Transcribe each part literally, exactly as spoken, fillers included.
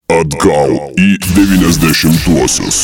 Atgal į devyniasdešimtuosius.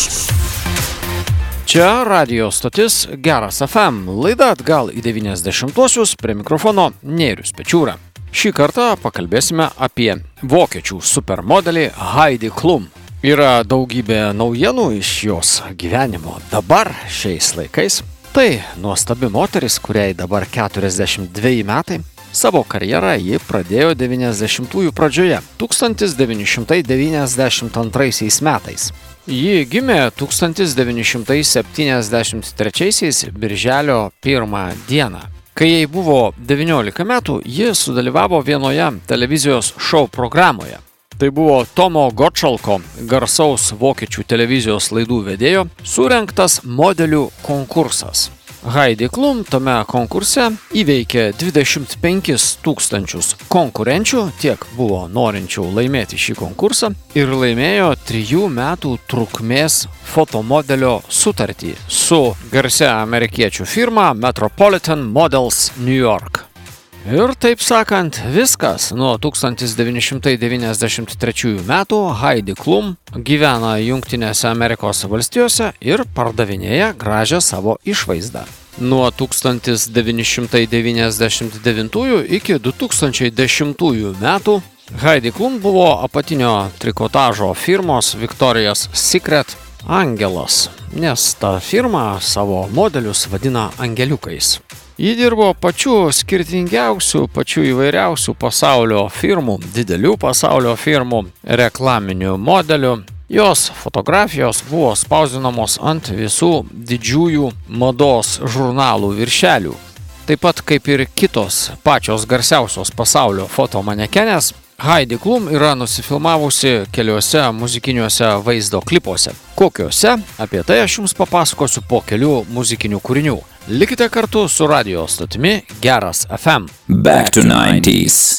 Čia radio stotis Geras ef em, laida Atgal į devyniasdešimtuosius, prie mikrofono Nėrius Pečiūra. Šį kartą pakalbėsime apie vokiečių supermodelį Heidi Klum. Yra daugybė naujienų iš jos gyvenimo dabar, šiais laikais. Tai nuostabi moteris, kuriai dabar keturiasdešimt dveji metai. Savo karjerą ji pradėjo devyniasdešimtųjų pradžioje, tūkstantis devyni šimtai devyniasdešimt antraisiais metais. Ji gimė tūkstantis devyni šimtai septyniasdešimt trečiaisiais birželio pirmą dieną. Kai jai buvo devyniolika metų, ji sudalyvavo vienoje televizijos šou programoje. Tai buvo Tomo Gottschalko, garsaus vokiečių televizijos laidų vedėjo, surengtas modelių konkursas. Heidi Klum tame konkurse įveikė dvidešimt penkis tūkstančius konkurenčių, tiek buvo norinčių laimėti šį konkursą, ir laimėjo trijų metų trukmės fotomodelio sutartį su garsia amerikiečių firma Metropolitan Models New York. Ir taip sakant, viskas. Nuo tūkstantis devyni šimtai devyniasdešimt trečiųjų metų Heidi Klum gyvena Jungtinėse Amerikos valstijose ir pardavinėja gražią savo išvaizdą. Nuo tūkstantis devyni šimtai devyniasdešimt devintųjų iki du tūkstančiai dešimtųjų metų Heidi Klum buvo apatinio trikotažo firmos Victoria's Secret angelas, nes ta firma savo modelius vadina angeliukais. Ji dirbo pačių skirtingiausių, pačių įvairiausių pasaulio firmų, didelių pasaulio firmų, reklaminių modelių. Jos fotografijos buvo spausdinamos ant visų didžiųjų mados žurnalų viršelių. Taip pat kaip ir kitos pačios garsiausios pasaulio fotomanekenės, Heidi Klum yra nusifilmavusi keliuose muzikiniuose vaizdo klipuose. Kokiuose? Apie tai aš jums papasakosiu po kelių muzikinių kūrinių. Likite kartu su radio stotimi Geras ef em. Back to nineties.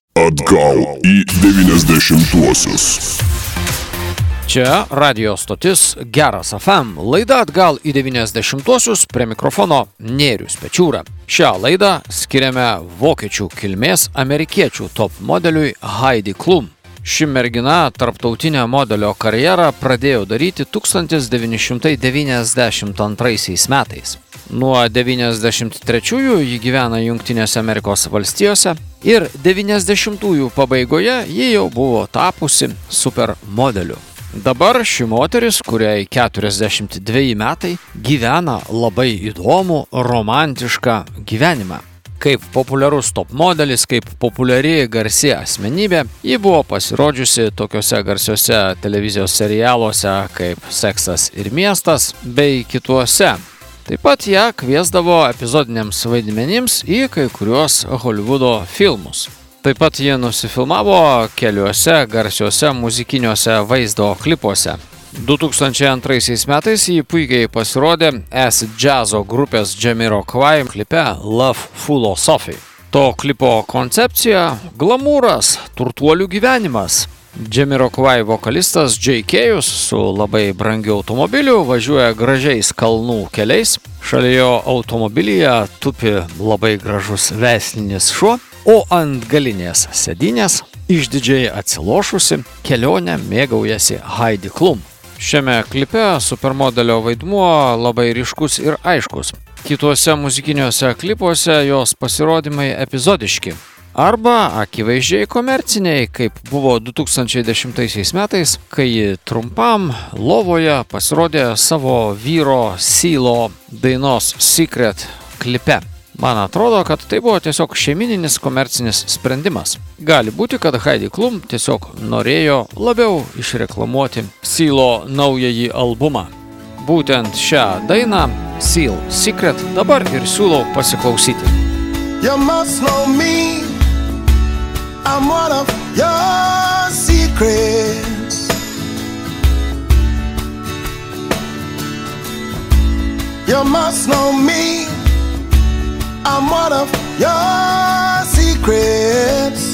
Atgal į devyniasdešimtuosius. Čia radio stotis Geras ef em, laida Atgal į devyniasdešimtuosius, prie mikrofono Nėrius Pečiūra. Šią laidą skiriame vokiečių kilmės amerikiečių top modeliui Heidi Klum. Ši mergina tarptautinę modelio karjerą pradėjo daryti tūkstantis devyni šimtai devyniasdešimt antraisiais metais. Nuo devyniasdešimt trečiųjų ji gyvena Jungtinėse Amerikos valstijose ir devyniasdešimtųjų pabaigoje ji jau buvo tapusi supermodeliu. Dabar ši moteris, kuriai keturiasdešimt dveji metai, gyvena labai įdomų, romantišką gyvenimą. Kaip populiarus top modelis, kaip populiari garsi asmenybė, ji buvo pasirodžiusi tokiuose garsiuose televizijos serialuose kaip Seksas ir miestas bei kituose. Taip pat ją kviesdavo epizodiniams vaidmenims į kai kuriuos Holivudo filmus. Taip pat jie nusifilmavo keliuose garsiuose muzikiniuose vaizdo klipuose. du tūkstančiai antraisiais metais jį puikiai pasirodė acid džiazo grupės Jamiroquai klipe Love Philosophy. To klipo koncepcija – glamūras, turtuolių gyvenimas. Jamiroquai vokalistas Jay Kayus su labai brangiu automobiliu važiuoja gražiais kalnų keliais. Šalia jo automobilyje tupi labai gražus veislinis šuo, o ant galinės sėdynės išdidžiai atsilošusi kelionę mėgaujasi Heidi Klum. Šiame klipe supermodelio vaidmuo labai ryškus ir aiškus. Kituose muzikiniuose klipuose jos pasirodymai epizodiški arba akivaizdžiai komerciniai, kaip buvo du tūkstančiai dešimtaisiais metais, kai ji trumpam lovoje pasirodė savo vyro Sealo dainos Secret klipe. Man atrodo, kad tai buvo tiesiog šeimininis komercinis sprendimas. Gali būti, kad Heidi Klum tiesiog norėjo labiau išreklamuoti Sealo naująjį albumą. Būtent šią dainą, Sealo Secret, dabar ir siūlau pasiklausyti. You must know me, I'm one of your secrets. You must know me, I'm one of your secrets.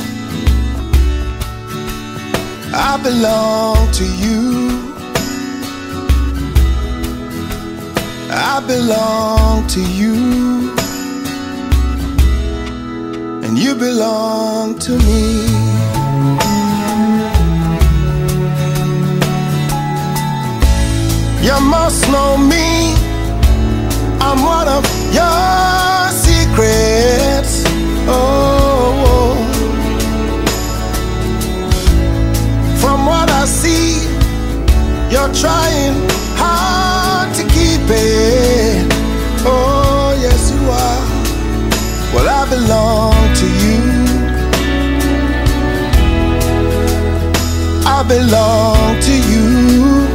I belong to you. I belong to you. And you belong to me. You must know me. I'm one of your secrets. Oh, from what I see, you're trying hard to keep it. Oh, yes you are. Well, I belong to you. I belong to you.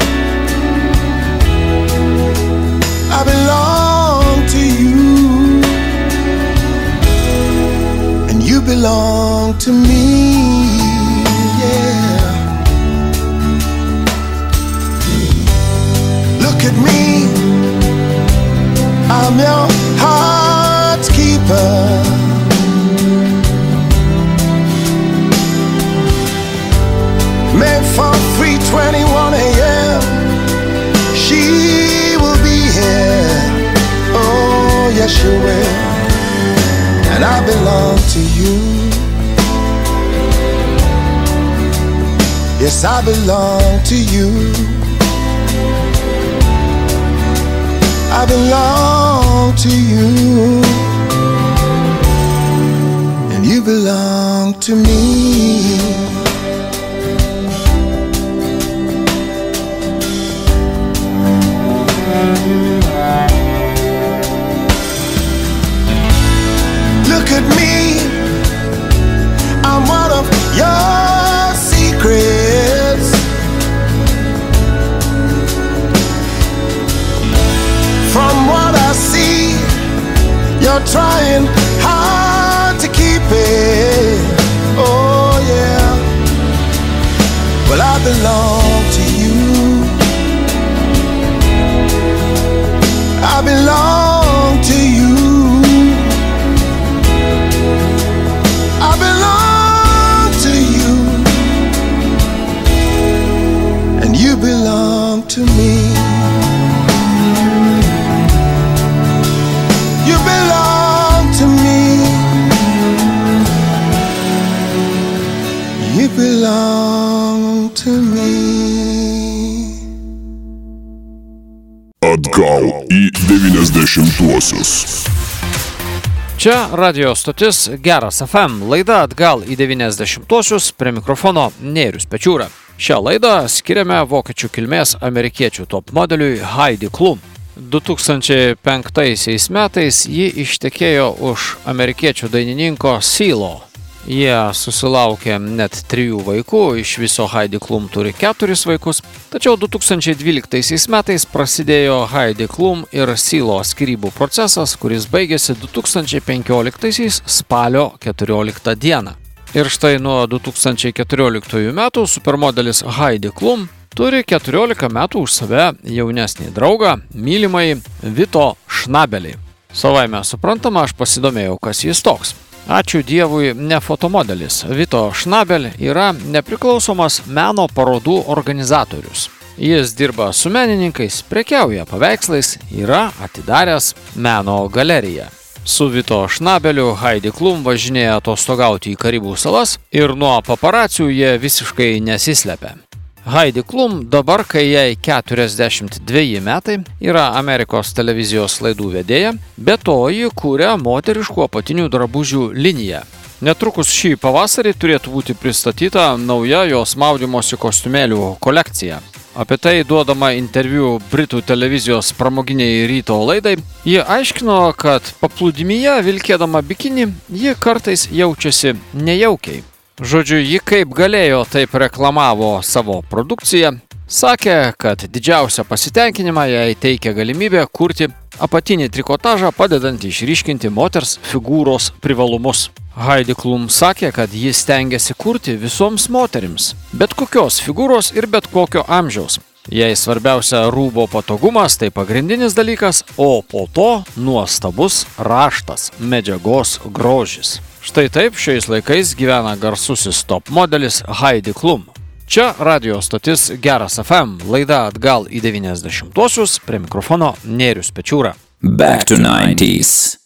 I belong to you. And you belong to me. Yeah. Look at me. I'm your heart's keeper. Made for three twenty-one a.m. She will be here. Oh, yes she will. And I belong to you. Yes, I belong to you. I belong to you. And you belong to me. Look at me. I'm one of your secrets. From what I see, you're trying hard to keep it. Oh yeah. Well, I belong to you. I belong to you. I belong to you. And you belong to me. You belong to me. You belong to me. Atgal į devyniasdešimtuosius. Čia radio stotis Geras ef em, laida Atgal į devyniasdešimtuosius, prie mikrofono Nėrius Pečiūra. Šią laidą skiriame vokiečių kilmės amerikiečių top modeliui Heidi Klum. du tūkstančiai penktaisiais metais ji ištekėjo už amerikiečių dainininko Silo. Jie susilaukė net trijų vaikų, iš viso Heidi Klum turi keturis vaikus, tačiau du tūkstančiai dvyliktaisiais metais prasidėjo Heidi Klum ir Silo skyrybų procesas, kuris baigėsi du tūkstančiai penkioliktaisiais spalio keturioliktą dieną. Ir štai nuo du tūkstančiai keturioliktųjų metų supermodelis Heidi Klum turi keturiolika metų už save jaunesnį draugą, mylimąjį Vito Šnabelį. Savaime suprantama, aš pasidomėjau, kas jis toks. Ačiū Dievui, ne fotomodelis. Vito Šnabel yra nepriklausomas meno parodų organizatorius. Jis dirba su menininkais, prekiauja paveikslais, yra atidaręs meno galeriją. Su Vito Šnabeliu Heidi Klum važinėja atostogauti į Karibų salas ir nuo paparacių jie visiškai nesislepia. Heidi Klum dabar, kai jai keturiasdešimt dveji metai, yra Amerikos televizijos laidų vedėja, be to ji kuria moteriškų apatinių drabužių liniją. Netrukus šį pavasarį turėtų būti pristatyta nauja jos maudymosi kostiumėlių kolekcija. Apie tai duodama interviu Britų televizijos pramoginiai ryto laidai, ji aiškino, kad paplūdimyje vilkėdama bikinį, ji kartais jaučiasi nejaukiai. Žodžiu, ji kaip galėjo taip reklamavo savo produkciją, sakė, kad didžiausią pasitenkinimą jai teikia galimybė kurti apatinį trikotažą, padedant išryškinti moters figūros privalumus. Heidi Klum sakė, kad jis stengiasi kurti visoms moterims, bet kokios figūros ir bet kokio amžiaus. Jei svarbiausia rūbo patogumas, tai pagrindinis dalykas, o po to nuostabus raštas, medžiagos grožis. Štai taip šiais laikais gyvena garsusis top modelis Heidi Klum. Čia radio stotis Geras ef em, laida Atgal į devyniasdešimtuosius, prie mikrofono Nėrius Pečiūra. Back to nineties.